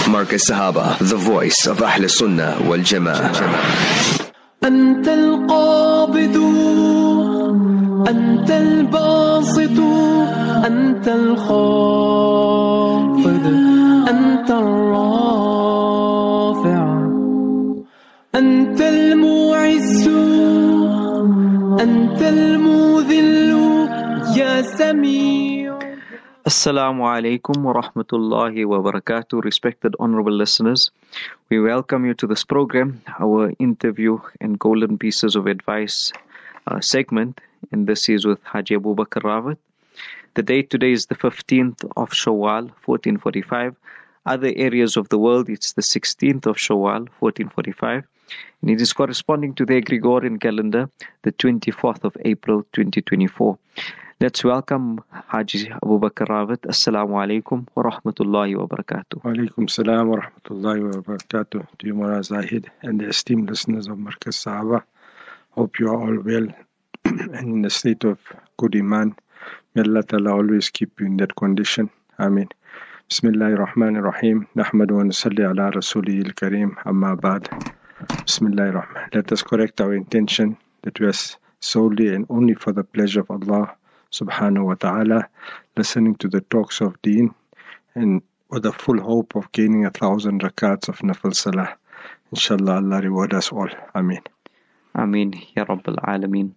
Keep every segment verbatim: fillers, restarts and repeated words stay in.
Marcus Sahaba, the voice of Ahl Sunnah wal Jama'ah. أنت القابض أنت الباسط أنت الخافض أنت الرافع أنت المعز أنت المذل يا سميع. Assalamu alaikum wa rahmatullahi wa barakatuh. Respected honorable listeners, we welcome you to this program, our interview and golden pieces of advice uh, segment, and this is with Haji Abu Bakr Rawat. The date today is the fifteenth of Shawwal, fourteen forty-five. Other areas of the world, it's the sixteenth of Shawwal, fourteen forty-five. And it is corresponding to the Gregorian calendar, the twenty-fourth of April, twenty twenty-four. Let's welcome Haji Abu Bakr Rawat. Assalamu alaikum wa rahmatullahi wa barakatuh. Wa alaikum salam wa rahmatullahi wa barakatuh to you, Mullah Zahid, and the esteemed listeners of Marcus Sahaba. Hope you are all well and in a state of good iman. May Allah Ta'ala always keep you in that condition. Ameen. Bismillahir Rahmanir Rahim. Nahmadu wa nusalli ala Rasulihil Kareem. Amma ba'd. Bismillahir Rahman. Let us correct our intention that we are solely and only for the pleasure of Allah Subhanahu wa ta'ala, listening to the talks of Deen, and with the full hope of gaining a thousand rakats of Nafil Salah. Inshallah, Allah reward us all. Ameen. Ameen, Ya Rabbil Alameen.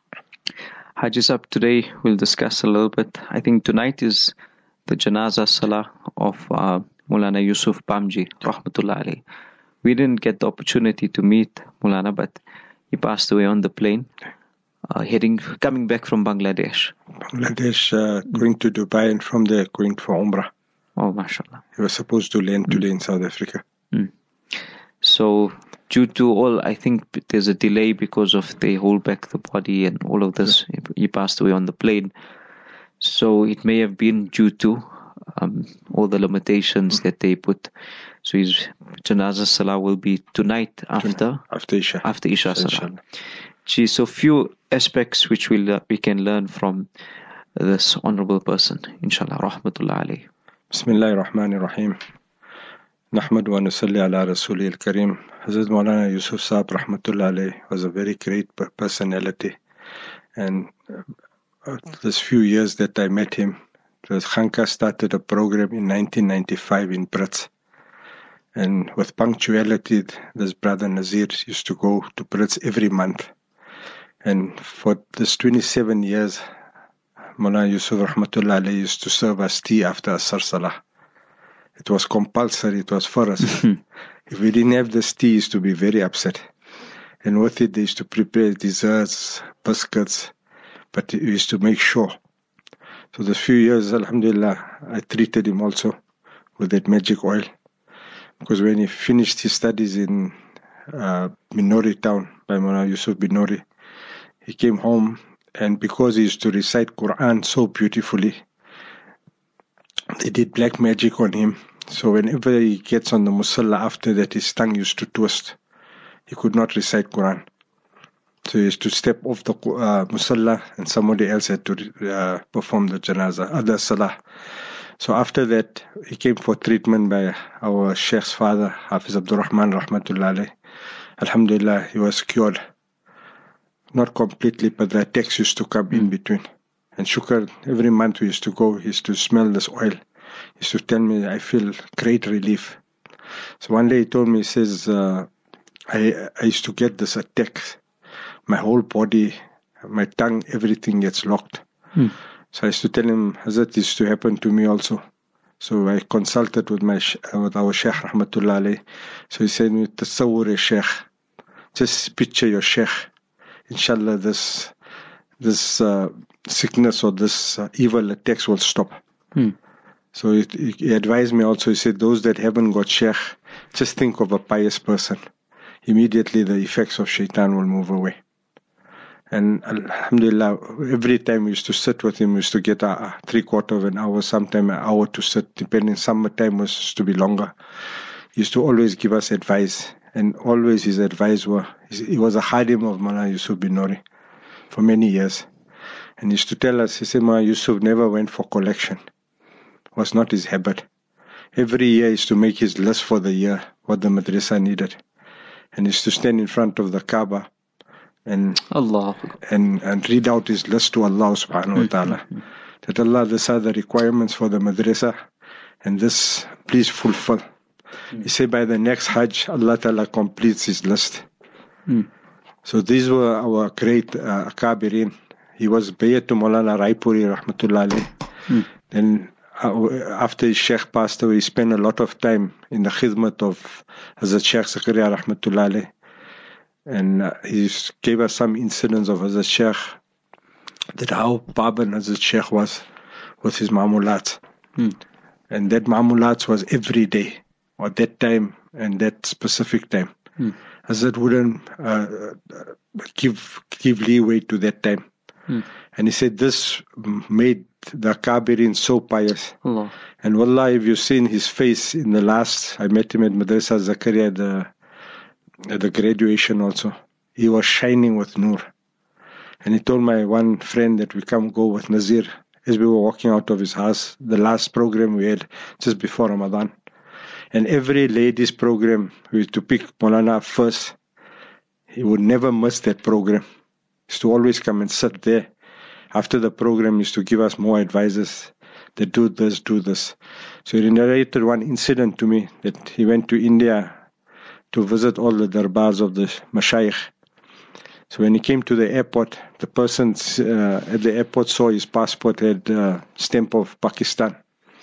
Haji Sahab, today we'll discuss a little bit. I think tonight is the Janazah Salah of uh, Maulana Yusuf Bamji, Rahmatullah alayhi. We didn't get the opportunity to meet Maulana, but he passed away on the plane. Uh, heading, coming back from Bangladesh. Bangladesh, uh, going to Dubai, and from there going for Umrah. Oh, mashallah. He was supposed to land today mm. in South Africa. Mm. So, due to all, I think there's a delay because of they hold back the body and all of this. Yeah. He passed away on the plane. So, it may have been due to um, all the limitations mm. that they put. So, his Janazah Salah will be tonight after after Isha. After Isha Salah. Gee, so few aspects which we'll, uh, we can learn from this honorable person, inshallah, rahmatullah alayhi. Bismillahir Rahmanir Rahim. Nahmadu wa nusalli ala Rasulihil Kareem. Hazrat Maulana Yusuf Saab, rahmatullah alayhi, was a very great personality. And uh, this few years that I met him, the Khanka started a program in nineteen ninety-five in Brits. And with punctuality, this brother Nazir used to go to Brits every month. And for this twenty-seven years, Maulana Yusuf Rahmatullah alayhi used to serve us tea after Asr Salah. It was compulsory, it was for us. If we didn't have this tea, he used to be very upset. And with it, they used to prepare desserts, biscuits, but he used to make sure. So the few years, alhamdulillah, I treated him also with that magic oil. Because when he finished his studies in uh, Binori town, by Maulana Yusuf Binori, he came home, and because he used to recite Quran so beautifully, they did black magic on him. So whenever he gets on the musalla after that, his tongue used to twist. He could not recite Quran. So he used to step off the uh, musalla, and somebody else had to uh, perform the janazah, other salah. So after that, he came for treatment by our Sheikh's father, Hafiz Abdul Rahman Rahmatullah alayhi. Alhamdulillah, he was cured. Not completely, but the attacks used to come in between. And Shukr, every month we used to go, he used to smell this oil. He used to tell me, I feel great relief. So one day he told me, he says, uh, I, I used to get this attack. My whole body, my tongue, everything gets locked. Hmm. So I used to tell him, Hazrat, this used to happen to me also. So I consulted with my with our Sheikh Rahmatullah alayhi. So he said, Tasawwur Sheikh. Just picture your Sheikh. Inshallah, this this uh, sickness or this uh, evil attacks will stop. Hmm. So he, he advised me also, he said, those that haven't got Sheikh, just think of a pious person. Immediately the effects of shaitan will move away. And alhamdulillah, every time we used to sit with him, we used to get a, a three quarter of an hour, sometime an hour to sit, depending. Summertime was to be longer. He used to always give us advice. And always his advice were, he was a khadim of Maulana Yusuf Binori for many years. And he used to tell us, he said, Maulana Yusuf never went for collection. It was not his habit. every year he used to make his list for the year, what the madrasa needed. And he used to stand in front of the Kaaba and Allah. and, and read out his list to Allah subhanahu wa ta'ala. That Allah, these are the requirements for the madrasa, and this, please fulfill. Mm. He said by the next Hajj, Allah ta'ala completes his list. Mm. So these were our great uh, Akabirin. He was Bayat to Maulana Raipuri rahmatullah alayh. Mm. Then uh, after his Sheikh passed away, he spent a lot of time in the khidmat of Hazrat Sheikh Zakaria rahmatullah alayh. And uh, he gave us some incidents of Hazrat Sheikh, that how Paban Hazrat Sheikh was with his ma'amulat. Mm. And that ma'amulat was every day, or that time and that specific time. Mm. Hazrat wouldn't uh, give give leeway to that time. Mm. And he said this made the Kabirin so pious. Allah. And wallah, if you've seen his face in the last, I met him at Madrasa Zakaria at the, at the graduation also. He was shining with nur. And he told my one friend that we come go with Nazir as we were walking out of his house, the last program we had just before Ramadan. And every ladies program, we used to pick Maulana first. He would never miss that program. He used to always come and sit there. After the program, he used to give us more advices. They do this, do this. So he narrated one incident to me that he went to India to visit all the darbars of the mashayikh. So when he came to the airport, the person uh, at the airport saw his passport had a stamp of Pakistan.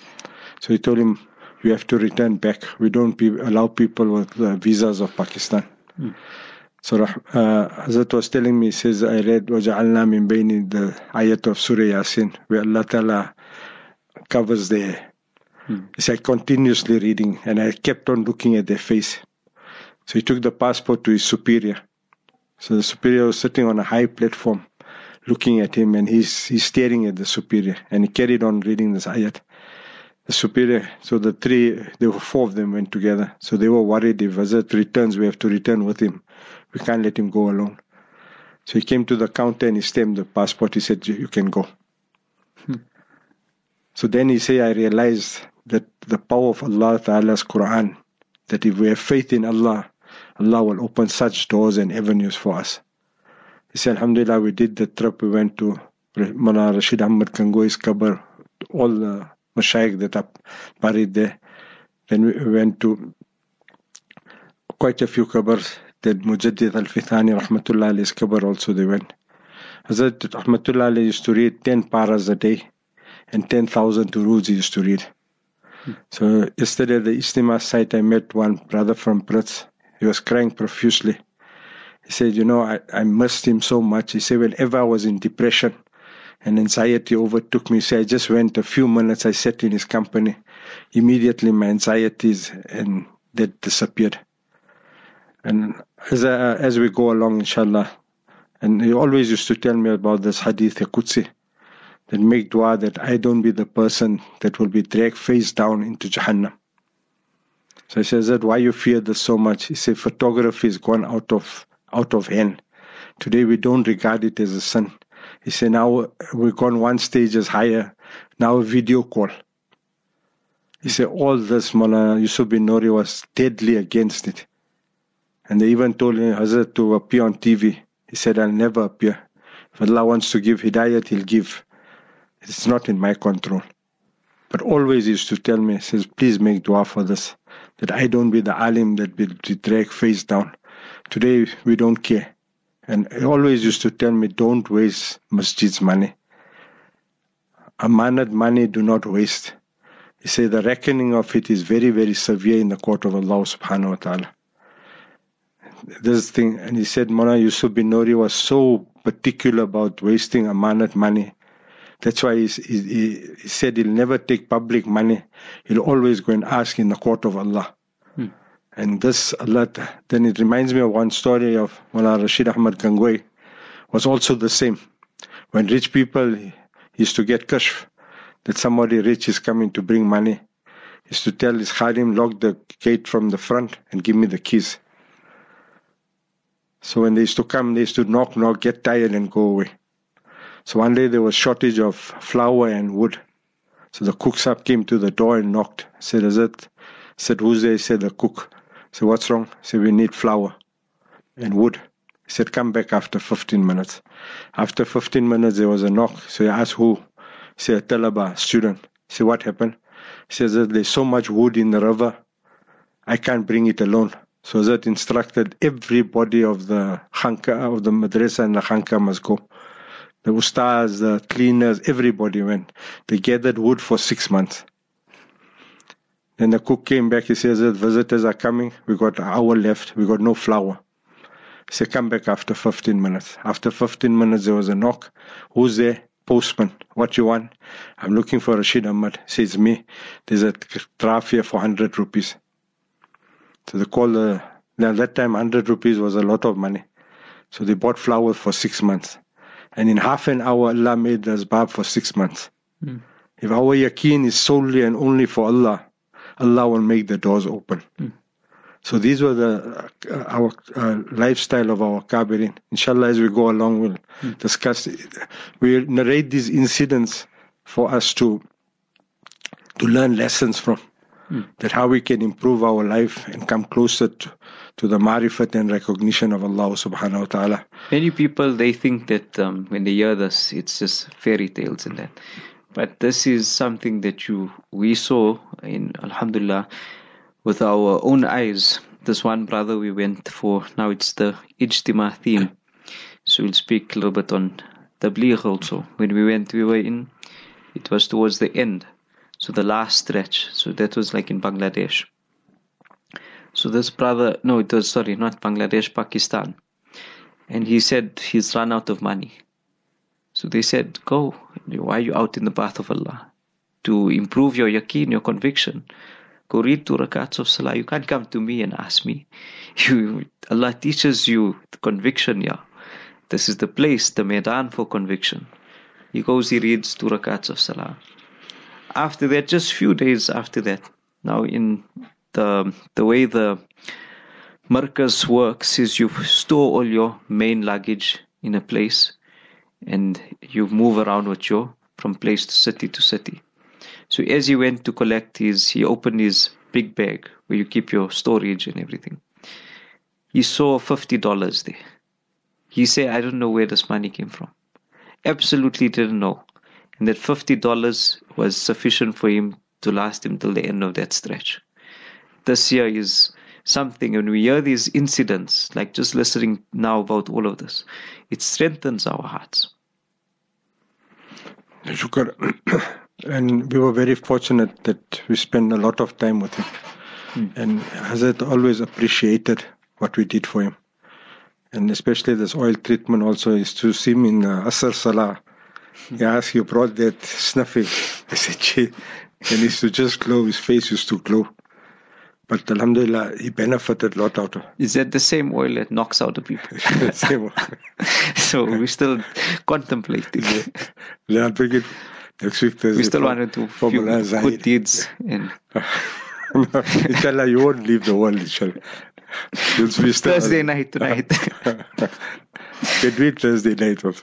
So he told him, you have to return back. We don't be, allow people with uh, visas of Pakistan. Mm. So uh, Hazrat was telling me, he says, I read وَجَعَلْنَا مِن بَيْنِ the ayat of Surah Yasin, where Allah Ta'ala covers there. Mm. He said, continuously reading, and I kept on looking at their face. So he took the passport to his superior. So the superior was sitting on a high platform, looking at him, and he's, he's staring at the superior. And he carried on reading this ayat. The superior, so the three, there were four of them went together. So they were worried if Hazrat returns, we have to return with him. We can't let him go alone. So he came to the counter and he stamped the passport. He said, you can go. Hmm. So then he said, I realized that the power of Allah Ta'ala's Quran, that if we have faith in Allah, Allah will open such doors and avenues for us. He said, Alhamdulillah, we did the trip. We went to Maulana Rashid Ahmad Kangoi's Qabr, all the mashayikh that are buried there. Then we went to quite a few qabrs. That Mujaddid Al-Fithani Rahmatullah Alayhi's qabr also they went. Hazrat Rahmatullah Alayhi used to read ten paras a day and ten thousand duroos he used to read. Hmm. So yesterday at the Istima site I met one brother from Brits. He was crying profusely. He said, you know, I, I missed him so much. He said, whenever I was in depression and anxiety overtook me, he said, I just went a few minutes, I sat in his company. Immediately my anxieties and that disappeared. And as, uh, as we go along, inshallah, and he always used to tell me about this hadith Qudsi, that make dua that I don't be the person that will be dragged face down into Jahannam. So I said, that why you fear this so much? He said, photography has gone out of out of hand. Today we don't regard it as a sin. He said, now we've gone one stage as higher. Now a video call. He said, all this, Maulana Yusuf bin Nuri was deadly against it. And they even told him, Hazrat, to appear on T V. He said, I'll never appear. If Allah wants to give hidayat, He'll give. It's not in my control. But always he used to tell me, he says, please make dua for this, that I don't be the alim that will be dragged face down. Today we don't care. And he always used to tell me, don't waste masjid's money. Amanat money do not waste. He said the reckoning of it is very, very severe in the court of Allah subhanahu wa ta'ala. This thing, and he said, Maulana Yusuf bin Nuri was so particular about wasting amanat money. That's why he, he, he said he'll never take public money. He'll always go and ask in the court of Allah. Hmm. And this, Allah, then it reminds me of one story of Maulana Rashid Ahmad Gangoi. Was also the same. When rich people used to get kashf, that somebody rich is coming to bring money, he used to tell his khadim, lock the gate from the front and give me the keys. So when they used to come, they used to knock, knock, get tired and go away. So one day there was shortage of flour and wood. So the cook sahib came to the door and knocked. Said, is it? Said, who's there? He said, the cook. Said, what's wrong? Said, we need flour and wood. He said, come back after fifteen minutes. After fifteen minutes, there was a knock. So he asked who? He said, a talaba, student. He said, what happened? He says that there's so much wood in the river, I can't bring it alone. So that instructed everybody of the khanka, of the madrasa and the khanka must go. The ustaz, the cleaners, everybody went. They gathered wood for six months. Then the cook came back. He says that visitors are coming. We got an hour left. We got no flour. He said, come back after fifteen minutes. After fifteen minutes, there was a knock. Who's there? Postman. What you want? I'm looking for Rashid Ahmad. Says me. There's a draft here for one hundred rupees. So they call the, now that time one hundred rupees was a lot of money. So they bought flour for six months. And in half an hour, Allah made us asbab for six months. Mm. If our yaqeen is solely and only for Allah, Allah will make the doors open. Mm. So these were the uh, our uh, lifestyle of our Kabirin. Inshallah, as we go along, we'll mm. discuss it. We'll narrate these incidents for us to to learn lessons from. Mm. That how we can improve our life and come closer to, to the marifat and recognition of Allah subhanahu wa ta'ala. Many people, they think that um, when they hear this, it's just fairy tales and that. But this is something that you we saw in Alhamdulillah with our own eyes. This one brother we went for, now it's the Ijtima theme. So we'll speak a little bit on Tabligh also. When we went, we were in, it was towards the end. So the last stretch. So that was like in Bangladesh. So this brother, no, it was, sorry, not Bangladesh, Pakistan. And he said he's run out of money. So they said, go. Why are you out in the path of Allah? To improve your yaqeen, your conviction. Go read two rakats of salah. You can't come to me and ask me. You, Allah teaches you the conviction, yeah. This is the place, the maidan for conviction. He goes, he reads two rakats of salah. After that, just few days after that, now in the the way the markaz works is you store all your main luggage in a place and you move around with your from place to city to city. So as he went to collect his, he opened his big bag where you keep your storage and everything. He saw fifty dollars there. He said, I don't know where this money came from. Absolutely didn't know. And that fifty dollars was sufficient for him to last him till the end of that stretch. This year is something, when we hear these incidents, like just listening now about all of this, it strengthens our hearts. Shukar. And we were very fortunate that we spent a lot of time with him. Hmm. And Hazrat always appreciated what we did for him. And especially this oil treatment also is to see him in uh, Asr Salah. He asked, you brought that snuffing. I said, gee. And he used to just glow. His face used to glow. But Alhamdulillah, he benefited a lot out of it. Is that the same oil that knocks out the people? Same oil. So we still contemplating. Yeah, I'll bring it next week Thursday. We still wanted to do good deeds. And no, inshallah, you won't leave the world, inshallah. You'll be still Thursday night tonight. Can we Thursday night also.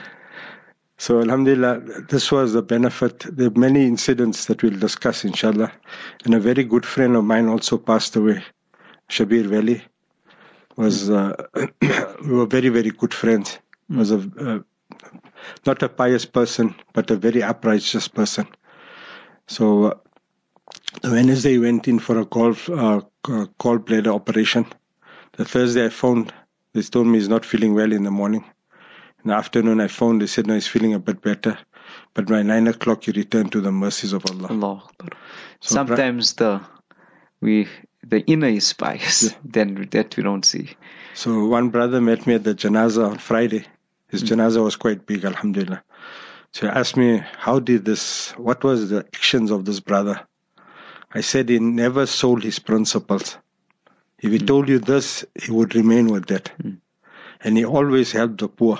So Alhamdulillah, this was the benefit. There are many incidents that we'll discuss, inshallah. And a very good friend of mine also passed away. Shabir Valley was, uh, we were very, very good friends. Mm. Was a, uh, not a pious person, but a very uprighteous person. So uh, Wednesday he went in for a golf, uh, gallbladder operation. The Thursday I phoned, they told me he's not feeling well in the morning. In the afternoon I phoned, they said no, he's feeling a bit better. But by nine o'clock he returned to the mercies of Allah. Allah. So sometimes the we the inner is pious, yeah. Then that we don't see. So one brother met me at the janazah on Friday. His mm. janazah was quite big, alhamdulillah. So he asked me, how did this, what was the actions of this brother? I said he never sold his principles. If he mm. told you this, he would remain with that. Mm. And he always helped the poor.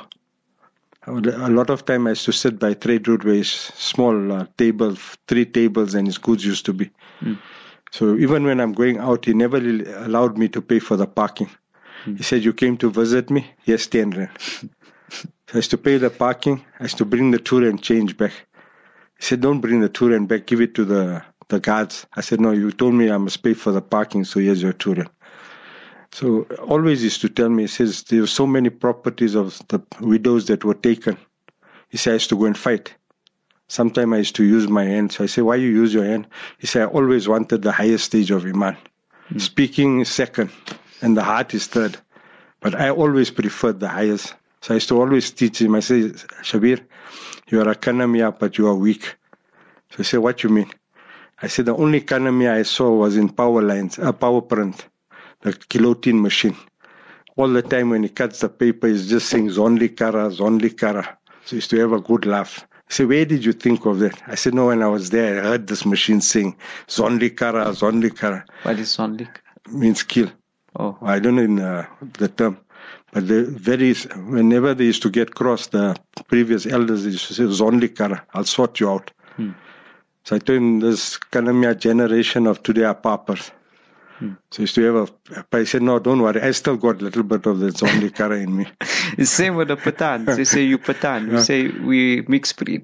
A lot of time I used to sit by trade route where his small uh, table, three tables and his goods used to be. Mm. So even when I'm going out, he never allowed me to pay for the parking. Mm. He said, you came to visit me? Yes, ten rand. So I used to pay the parking. I used to bring the tour and change back. He said, don't bring the Turan back, give it to the, the guards. I said, no, you told me I must pay for the parking, so here's your Turan. So always used to tell me, he says, there were so many properties of the widows that were taken. He said, I used to go and fight. Sometimes I used to use my hand. So I say, why you use your hand? He said, I always wanted the highest stage of Iman. Mm. Speaking is second, and the heart is third. But I always preferred the highest. So I used to always teach him. I say, Shabir, you are a kanamiya, but you are weak. So he said, what you mean? I said, the only kanamiya I saw was in power lines, a uh, power print, the guillotine machine. All the time when he cuts the paper, he's just saying, Zonli Kara, Zonli Kara. So he used to have a good laugh. He said, where did you think of that? I said, no, when I was there, I heard this machine sing, Zonli Kara, Zonli Kara. What is Zonli? Means kill. Oh. I don't know in, uh, the term. But the very, whenever they used to get cross, the previous elders, they used to say, Zonli Kara, I'll sort you out. Hmm. So I told him, this Kanamiya generation of today are paupers. Hmm. So I used to have a, but I said, no, don't worry, I still got a little bit of the Zonli Kara in me. It's the same with the Pathans. They say you Pathan. We say we mixed breed.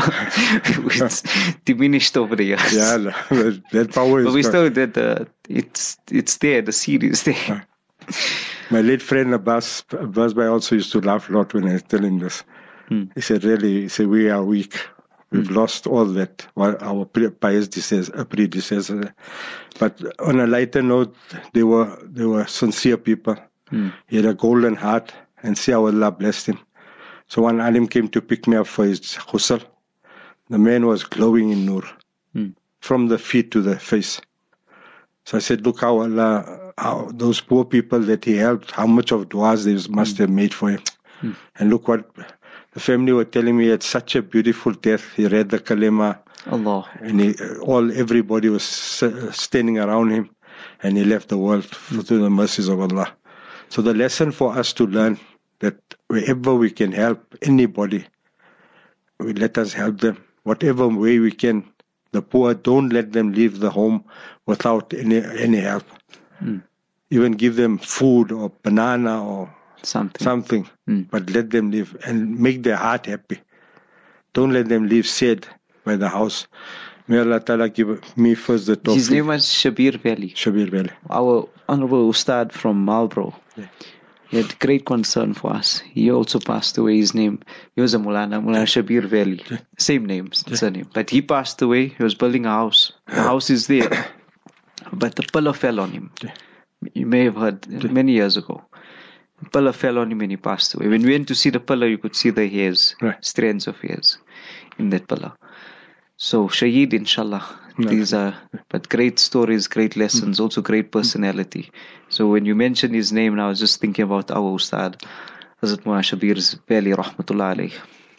It's diminished over the years. Yeah, that power is But we gone. still did the, it's, it's there, the seed is there. My late friend Abbas, Abbas Bhai also used to laugh a lot when I tell him this. Hmm. He said, really, he said, we are weak. We've hmm. lost all that, our pious predecessors. But on a lighter note, they were they were sincere people. Hmm. He had a golden heart, and see how Allah blessed him. So one alim came to pick me up for his ghusl. The man was glowing in nur, hmm. from the feet to the face. So I said, look how Allah, how those poor people that he helped, how much of du'as they must hmm. have made for him. Hmm. And look what the family were telling me, he had such a beautiful death. He read the kalima. Allah. And he, all, everybody was standing around him. And he left the world through the mercies of Allah. So the lesson for us to learn that wherever we can help anybody, we let us help them. Whatever way we can. The poor, don't let them leave the home without any, any help. Mm. Even give them food or banana or something, something. Mm. But let them live and make their heart happy. Don't let them leave sad by the house. May Allah Ta'ala give me first the tawfiq. His name was Shabir Valley. Shabir Valley. Our Honorable Ustad from Marlborough. Yeah. He had great concern for us. He also passed away. His name, he was a Mulana, Mulana Shabir Valley. Yeah. Same name, yeah. surname. But he passed away. He was building a house. The house is there. But the pillar fell on him. Yeah. You may have heard yeah. many years ago. The pillar fell on him and he passed away. When we went to see the pillar, you could see the hairs, right. strands of hairs in that pillar. So, Shaheed, inshallah. No. These are, but great stories, great lessons, mm. also great personality. So when you mentioned his name, now I was just thinking about our Ustad, Hazrat Mulana Shabir Valley, rahmatullah alayh.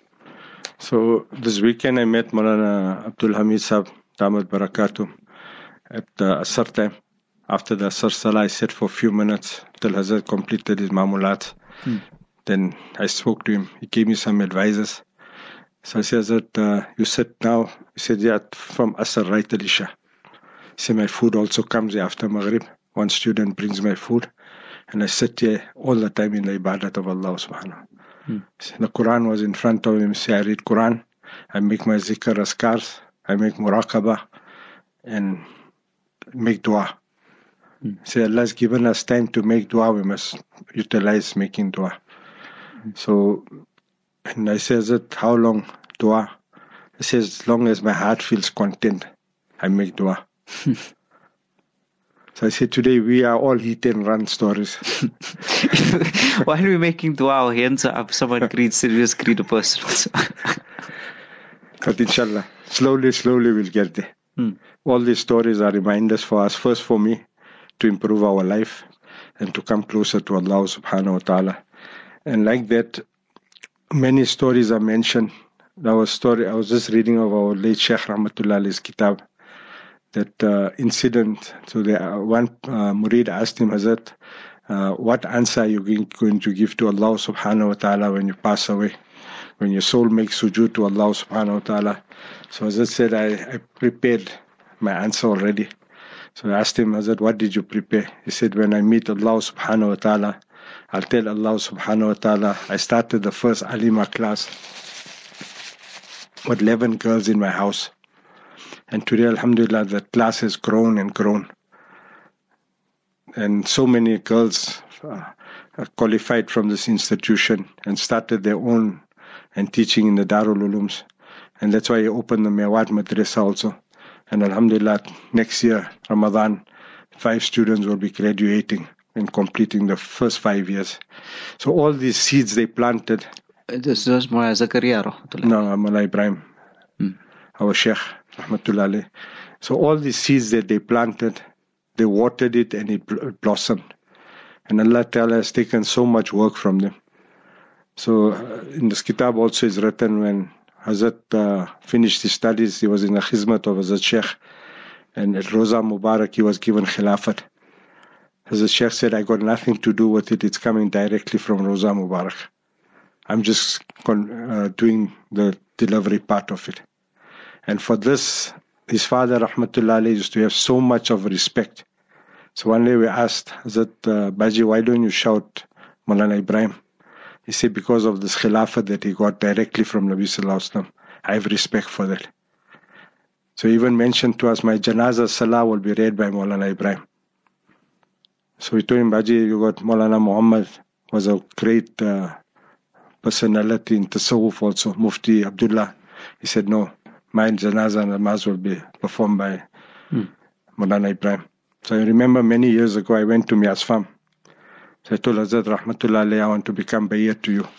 So this weekend I met Mulana Abdul Hamid Sahib, Damat Barakatuh, at the Asr time. After the Asr Salah, I sat for a few minutes till Hazrat completed his mamulat. Mm. Then I spoke to him. He gave me some advices. So I said, that, uh, you sit now. He said, yeah, from Asr right till Isha. He said, my food also comes after Maghrib. One student brings my food. And I sit here all the time in the ibadat of Allah subhanahu. Hmm. So the Quran was in front of him. So I read Quran. I make my zikr askars. I make muraqabah. And make dua. Hmm. So Allah has given us time to make dua. We must utilize making dua. Hmm. So... And I says that how long dua? He says as long as my heart feels content, I make dua. So I said today we are all hit and run stories. While we're making dua, our hands are up. Someone greets, we just greet a person. But inshallah, slowly, slowly we'll get there. Hmm. All these stories are reminders for us. First for me, to improve our life and to come closer to Allah subhanahu wa ta'ala. And like that, many stories are mentioned. There was story I was just reading of our late Sheikh Rahmatullah Alayhi's kitab. That uh, incident. So the uh, one uh, murid asked him, Hazrat, uh, what answer are you going to give to Allah subhanahu wa ta'ala when you pass away? When your soul makes sujood to Allah subhanahu wa ta'ala. So Hazrat said, I, I prepared my answer already. So I asked him, Hazrat, what did you prepare? He said, when I meet Allah subhanahu wa ta'ala, I'll tell Allah subhanahu wa ta'ala, I started the first Alima class. with eleven girls in my house. And today, alhamdulillah, the class has grown and grown. And so many girls uh, are qualified from this institution and started their own and teaching in the Darul Ulooms. And that's why I opened the Mewat Madrasa also. And alhamdulillah, next year, Ramadan, five students will be graduating and completing the first five years. So all these seeds they planted. This is Mullah Zakaria, rahmatullah. No, Mullah Ibrahim, Hmm. our Sheikh, rahmatullah alayh. So all these seeds that they planted, they watered it and it bl- blossomed. And Allah Ta'ala has taken so much work from them. So uh, in this kitab also is written when Hazrat uh, finished his studies, he was in the khidmat of Hazrat Sheikh. And at Roza Mubarak, he was given Khilafat. Hazrat Sheikh said, I got nothing to do with it. It's coming directly from Roza Mubarak. I'm just con- uh, doing the delivery part of it. And for this, his father, Rahmatullah alayhi, used to have so much of respect. So one day we asked, Hazrat uh, Baji, why don't you shout Maulana Ibrahim? He said, because of this Khilafat that he got directly from Nabi Sallallahu Alaihi Wasallam. I have respect for that. So he even mentioned to us, my Janazah Salah will be read by Maulana Ibrahim. So we told him, Baji, you got Maulana Muhammad, was a great uh, personality in Tasawwuf also, Mufti Abdullah. He said, no, my Janazah Namaz will be performed by hmm. Maulana Ibrahim. So I remember many years ago, I went to Mias Farm. So I told Hazrat Rahmatullah alayhi, I want to become bayat to you.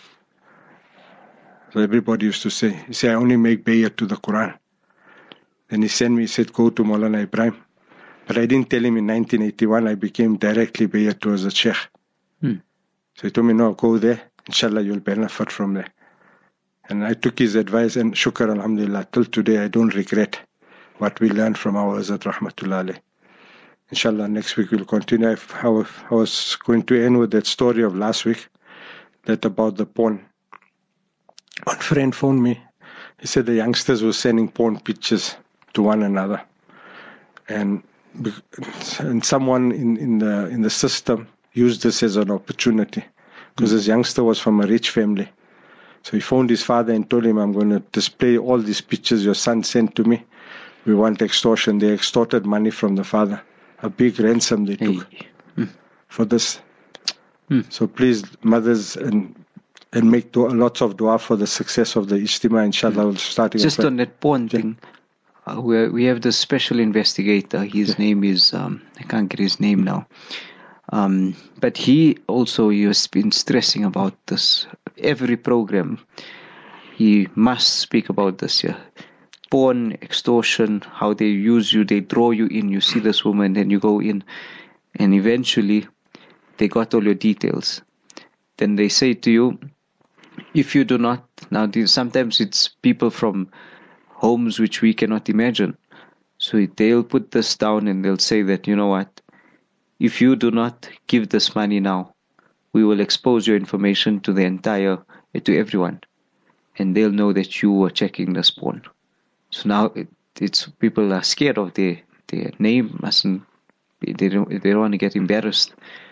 So everybody used to say, he said, I only make bayat to the Quran. Then he sent me, he said, go to Maulana Ibrahim. But I didn't tell him in nineteen eighty-one, I became directly bayat to as a sheikh. Hmm. So he told me, no, go there. Inshallah, you'll benefit from there. And I took his advice and shukr, alhamdulillah, till today I don't regret what we learned from our Hazrat Rahmatullah alayhi. Inshallah, next week we'll continue. I, I was going to end with that story of last week, that about the porn. One friend phoned me. He said the youngsters were sending porn pictures to one another. And, and someone in, in, the, in the system used this as an opportunity, because this youngster was from a rich family. So he phoned his father and told him, I'm going to display all these pictures your son sent to me. We want extortion. They extorted money from the father. A big ransom they took hey. mm. for this. Mm. So please, mothers, and and make dua, lots of dua for the success of the Ijtima, inshallah. Mm. Starting Just on that porn yeah. thing, uh, we we have the special investigator. His yeah. name is, um, I can't get his name now. Um, but he also he has been stressing about this. Every program, he must speak about this, yeah. Porn, extortion, how they use you, they draw you in, you see this woman, then you go in, and eventually they got all your details. Then they say to you, if you do not, now sometimes it's people from homes which we cannot imagine, so they'll put this down and they'll say that, you know what, if you do not give this money now, we will expose your information to the entire, to everyone, and they'll know that you were checking this porn. So now it, it's people are scared of their their name, mustn't be, they don't they don't want to get embarrassed.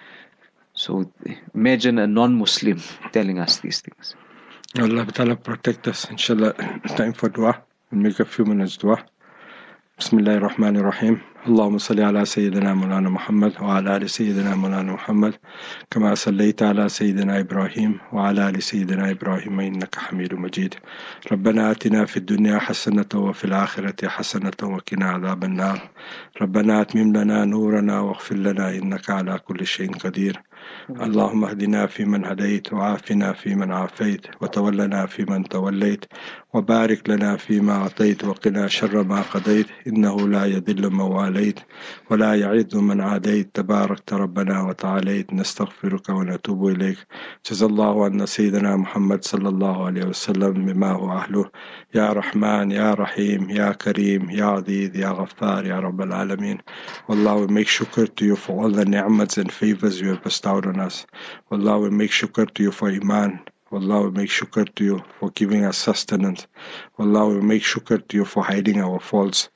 So imagine a non-Muslim telling us these things. Allah Ta'ala protect us. Inshallah, time for dua. We'll make a few minutes dua. Bismillahir Rahmanir Rahim. اللهم صل على سيدنا مولانا محمد وعلى آل سيدنا مولانا محمد كما صليت على سيدنا إبراهيم وعلى آل سيدنا إبراهيم إنك حميد مجيد. ربنا آتنا في الدنيا حسنة وفي الآخرة حسنة وقنا عذاب النار. ربنا أتمم لنا نورنا واغفر لنا إنك على كل شيء قدير. اللهم اهدنا فيمن هديت وعافنا فيمن عافيت وتولنا فيمن توليت وبارك لنا فيما أعطيت وقنا شر ما قضيت إنه لا يذل من واليت ولا يعز من عاديت تباركت ربنا وتعاليت. نستغفرك ونتوب إليك. جزا الله عنا سيدنا محمد صلى الله عليه وسلم بما هو أهله. يا رحمن يا رحيم يا كريم يا عزيز يا غفار يا رب العالمين. Wallah, we make shukr to you for all the ni'mats and favors you have bestowed on us. Wallah, we make shukr to you for iman. Wallah, we make shukr to you for giving us sustenance. Wallah, we make shukr to you for hiding our faults.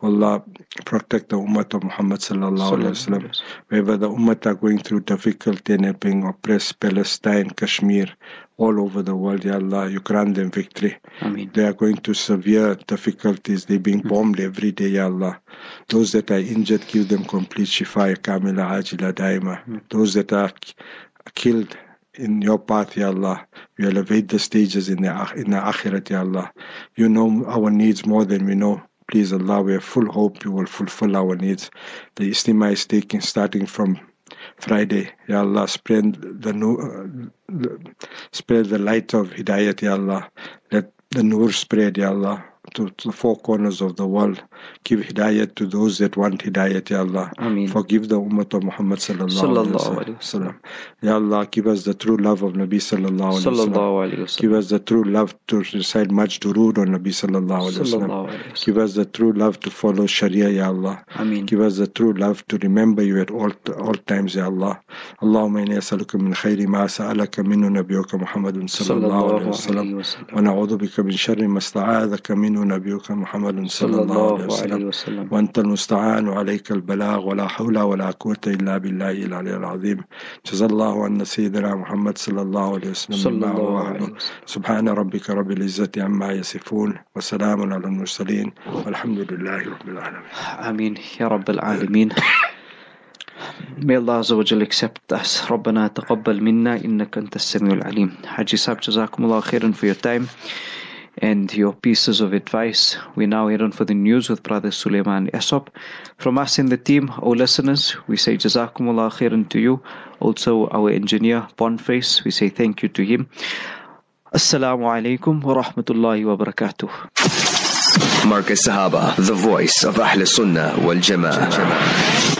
Allah, protect the Ummah of Muhammad sallallahu alaihi wasallam. Wherever the Ummah are going through difficulty and are being oppressed, Palestine, Kashmir, all over the world, Ya Allah, you grant them victory. Ameen. They are going through severe difficulties. They're being bombed mm. every day, Ya Allah. Those that are injured, give them complete shifa, kamila, ajila, daima. Mm. Those that are killed in your path, Ya Allah, you elevate the stages in the, in the akhirat, Ya Allah. You know our needs more than we know. Please, Allah, we have full hope you will fulfill our needs. The Istima is taking, starting from Friday, Ya Allah, spread the, uh, spread the light of Hidayat, Ya Allah. Let the Nur spread, Ya Allah, to, to the four corners of the world. Give Hidayat to those that want Hidayat, Ya Allah. Ameen. Forgive the Ummah of Muhammad sallallahu alaihi wasallam. Ya Allah, give us the true love of Nabi sallallahu alaihi wasallam. Give us the true love to recite much durood on Nabi sallallahu alaihi wasallam. Give us the true love to follow Sharia, Ya Allah. Ameen. Give us the true love to remember you at all all times, Ya Allah. Allahumma inni as'aluka min khayri ma sa'alaka minhu nabiyyuka Muhammadun sallallahu alaihi wasallam. Wa na'udhu bika min sharri ma sta'adhaka minhu nabiyyuka Muhammadun sallallahu alaihi wasallam. Wa anta al-musta'an wa alayka al-balagh wa la hawla wa la quwwata illa billahi al-'ali al-'azim. Jazallahu anna sayyidina Muhammad sallallahu alaihi wasallam. Subhana rabbika rabbil izzati amma yasifun wa salamun ala al-mursalin walhamdulillahi rabbil alamin. Ameen ya rabbil alameen. May Allah Azza wa Jal accept us. Rabbana taqabbal minna innaka antas samiul alim. Haji Sahib, jazakumullah khairan for your time and your pieces of advice. We now head on for the news with Brother Suleiman Esop. From us in the team, our listeners, we say jazakumullah khairan to you. Also our engineer, Boniface, we say thank you to him. Assalamu alaikum wa rahmatullahi wa barakatuh. Marcus Sahaba, the voice of Ahl Sunnah wal Jama'ah.